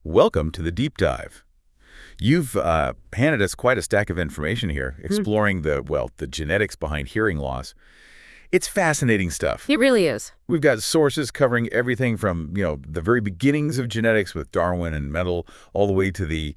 Welcome to the Deep Dive. You've handed us quite a stack of information here, exploring the genetics behind hearing loss. It's fascinating stuff. It really is. We've got sources covering everything from, the very beginnings of genetics with Darwin and Mendel, all the way to the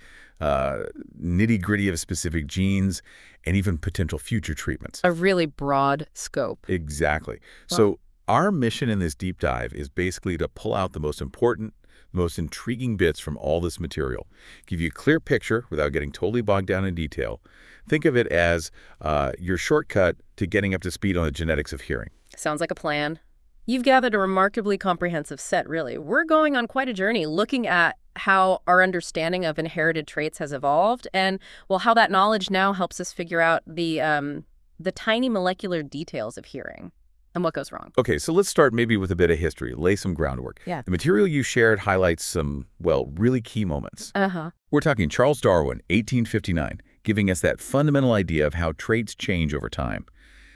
nitty-gritty of specific genes and even potential future treatments. A really broad scope. Exactly. Wow. So our mission in this deep dive is basically to pull out the most important, most intriguing bits from all this material, give you a clear picture without getting totally bogged down in detail. Think of it as your shortcut to getting up to speed on the genetics of hearing. Sounds like a plan. You've gathered a remarkably comprehensive set, really. We're going on quite a journey looking at how our understanding of inherited traits has evolved and, well, how that knowledge now helps us figure out the tiny molecular details of hearing and what goes wrong. Okay, so let's start maybe with a bit of history, lay some groundwork. Yeah. The material you shared highlights some, really key moments. Uh-huh. We're talking Charles Darwin, 1859, giving us that fundamental idea of how traits change over time.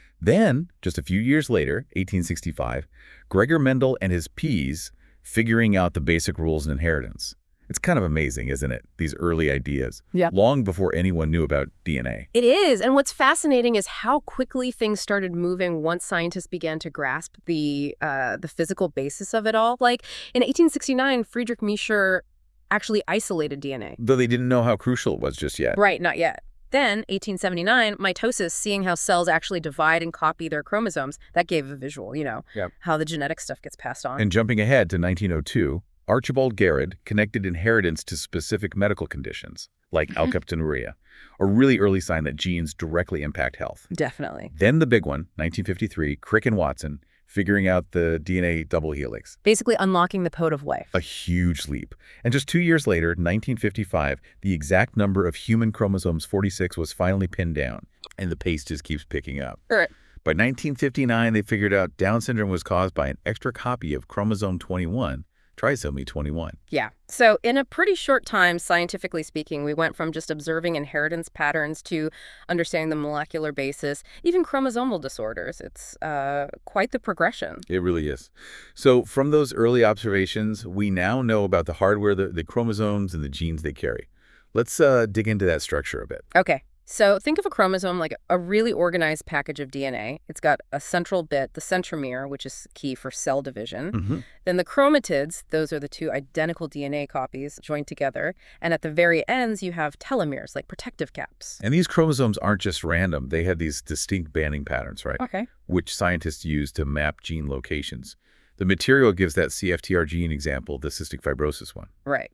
Then, just a few years later, 1865, Gregor Mendel and his P's figuring out the basic rules in inheritance. It's kind of amazing, isn't it? These early ideas. Yep. Long before anyone knew about DNA. It is. And what's fascinating is how quickly things started moving once scientists began to grasp the physical basis of it all. Like in 1869, Friedrich Miescher actually isolated DNA. Though they didn't know how crucial it was just yet. Right, not yet. Then, 1879, mitosis, seeing how cells actually divide and copy their chromosomes, that gave a visual, Yep. how the genetic stuff gets passed on. And jumping ahead to 1902, Archibald Garrod connected inheritance to specific medical conditions, like alkaptonuria, a really early sign that genes directly impact health. Definitely. Then the big one, 1953, Crick and Watson, figuring out the DNA double helix. Basically unlocking the code of life. A huge leap. And just 2 years later, 1955, the exact number of human chromosomes 46 was finally pinned down, and the pace just keeps picking up. Right. By 1959, they figured out Down syndrome was caused by an extra copy of chromosome 21, trisomy 21. Yeah. So in a pretty short time, scientifically speaking, we went from just observing inheritance patterns to understanding the molecular basis, even chromosomal disorders. It's quite the progression. It really is. So from those early observations, we now know about the hardware, the chromosomes, and the genes they carry. Let's dig into that structure a bit. Okay. So think of a chromosome like a really organized package of DNA. It's got a central bit, the centromere, which is key for cell division. Then the chromatids, those are the two identical DNA copies joined together. And at the very ends, you have telomeres, like protective caps. And these chromosomes aren't just random. They have these distinct banding patterns, right? Okay. Which scientists use to map gene locations. The material gives that CFTR gene example, the cystic fibrosis one. Right.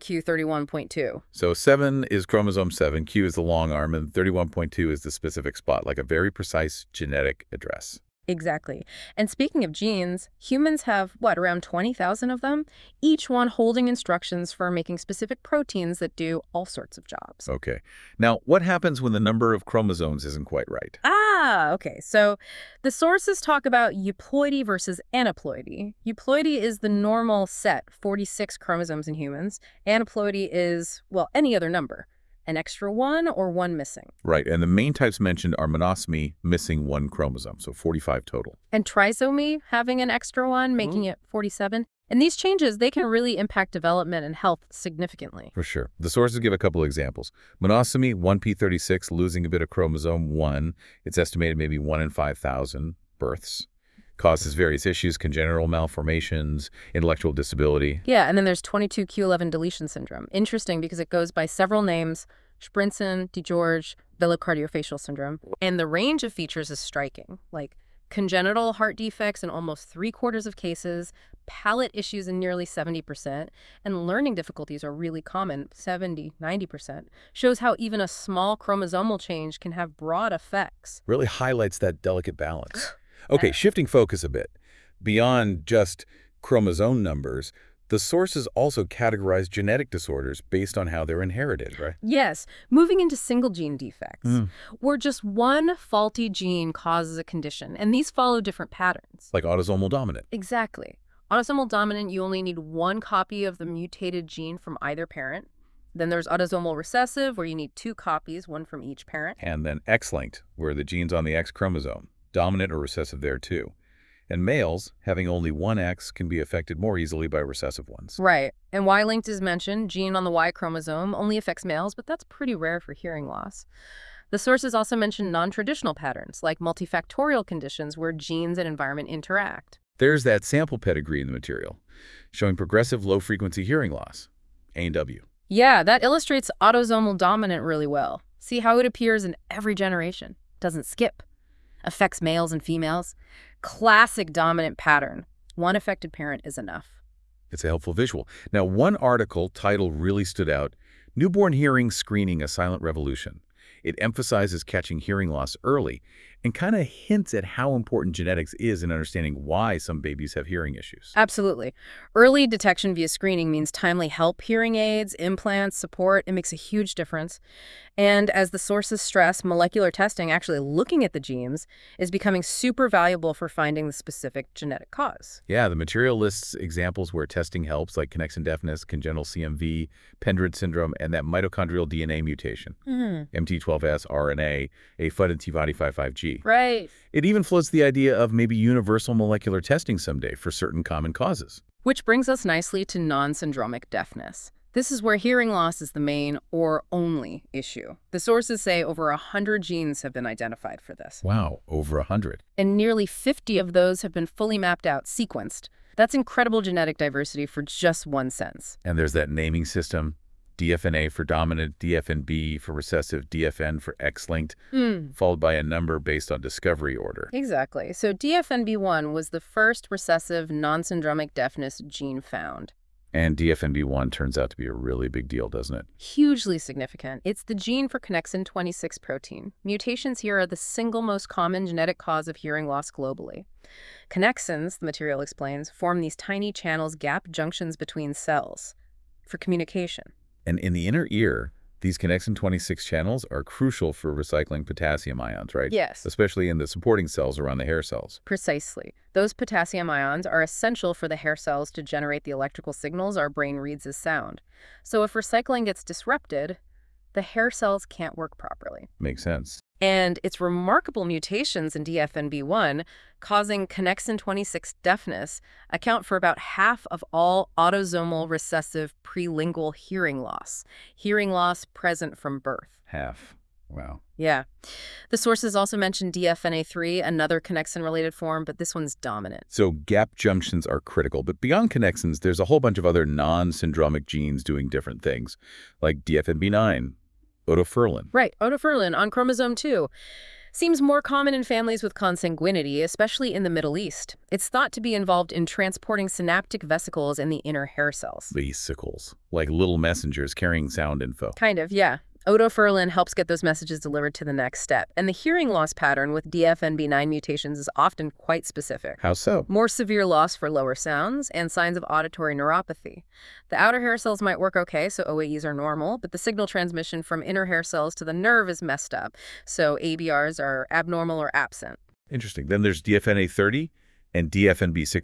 7q31.2. So 7 is chromosome 7, Q is the long arm, and 31.2 is the specific spot, like a very precise genetic address. Exactly. And speaking of genes, humans have, around 20,000 of them, each one holding instructions for making specific proteins that do all sorts of jobs. Okay. Now, what happens when the number of chromosomes isn't quite right? Okay. So the sources talk about euploidy versus aneuploidy. Euploidy is the normal set, 46 chromosomes in humans. Aneuploidy is, any other number. An extra one or one missing. Right, and the main types mentioned are monosomy, missing one chromosome, so 45 total. And trisomy, having an extra one, making it 47. And these changes, they can really impact development and health significantly. For sure. The sources give a couple examples. Monosomy, 1p36, losing a bit of chromosome 1. It's estimated maybe 1 in 5,000 births. Causes various issues, congenital malformations, intellectual disability. Yeah, and then there's 22q11 deletion syndrome. Interesting because it goes by several names: Sprintzen, DiGeorge, velocardiofacial syndrome. And the range of features is striking, like congenital heart defects in almost 3/4 of cases, palate issues in nearly 70%, and learning difficulties are really common, 70, 90%. Shows how even a small chromosomal change can have broad effects. Really highlights that delicate balance. Okay, shifting focus a bit. Beyond just chromosome numbers, the sources also categorize genetic disorders based on how they're inherited, right? Yes, moving into single gene defects, where just one faulty gene causes a condition, and these follow different patterns. Like autosomal dominant. Exactly. Autosomal dominant, you only need one copy of the mutated gene from either parent. Then there's autosomal recessive, where you need 2 copies, one from each parent. And then X-linked, where the gene's on the X chromosome. Dominant or recessive there too. And males, having only one X, can be affected more easily by recessive ones. Right. And Y-linked is mentioned. Gene on the Y chromosome only affects males, but that's pretty rare for hearing loss. The sources also mention non-traditional patterns, like multifactorial conditions where genes and environment interact. There's that sample pedigree in the material, showing progressive low-frequency hearing loss, A&W. Yeah, that illustrates autosomal dominant really well. See how it appears in every generation. Doesn't skip. Affects males and females. Classic dominant pattern. One affected parent is enough. It's a helpful visual. Now, one article title really stood out, Newborn Hearing Screening: A Silent Revolution. It emphasizes catching hearing loss early and kind of hints at how important genetics is in understanding why some babies have hearing issues. Absolutely. Early detection via screening means timely help, hearing aids, implants, support. It makes a huge difference. And as the sources stress, molecular testing, actually looking at the genes, is becoming super valuable for finding the specific genetic cause. Yeah, the material lists examples where testing helps, like connexin deafness, congenital CMV, Pendred syndrome, and that mitochondrial DNA mutation, MT12S, RNA, AFUD, and T-body55G. Right. It even floats the idea of maybe universal molecular testing someday for certain common causes. Which brings us nicely to non-syndromic deafness. This is where hearing loss is the main or only issue. The sources say over 100 genes have been identified for this. Wow, over 100. And nearly 50 of those have been fully mapped out, sequenced. That's incredible genetic diversity for just one sense. And there's that naming system, DFNA for dominant, DFNB for recessive, DFN for X-linked, followed by a number based on discovery order. Exactly. So DFNB1 was the first recessive non-syndromic deafness gene found. And DFNB1 turns out to be a really big deal, doesn't it? Hugely significant. It's the gene for connexin 26 protein. Mutations here are the single most common genetic cause of hearing loss globally. Connexins, the material explains, form these tiny channels, gap junctions between cells for communication. And in the inner ear, these connexin 26 channels are crucial for recycling potassium ions, right? Yes. Especially in the supporting cells around the hair cells. Precisely. Those potassium ions are essential for the hair cells to generate the electrical signals our brain reads as sound. So if recycling gets disrupted, the hair cells can't work properly. Makes sense. And its remarkable mutations in DFNB1 causing connexin 26 deafness account for about half of all autosomal recessive prelingual hearing loss present from birth. Half. Wow. Yeah. The sources also mention DFNA3, another connexin-related form, but this one's dominant. So gap junctions are critical, but beyond connexins, there's a whole bunch of other non-syndromic genes doing different things, like DFNB9, otoferlin. Right, otoferlin on chromosome 2. Seems more common in families with consanguinity, especially in the Middle East. It's thought to be involved in transporting synaptic vesicles in the inner hair cells. Vesicles, like little messengers carrying sound info. Kind of, yeah. Otoferlin helps get those messages delivered to the next step. And the hearing loss pattern with DFNB9 mutations is often quite specific. How so? More severe loss for lower sounds and signs of auditory neuropathy. The outer hair cells might work okay, so OAEs are normal, but the signal transmission from inner hair cells to the nerve is messed up, so ABRs are abnormal or absent. Interesting. Then there's DFNA30 and DFNB6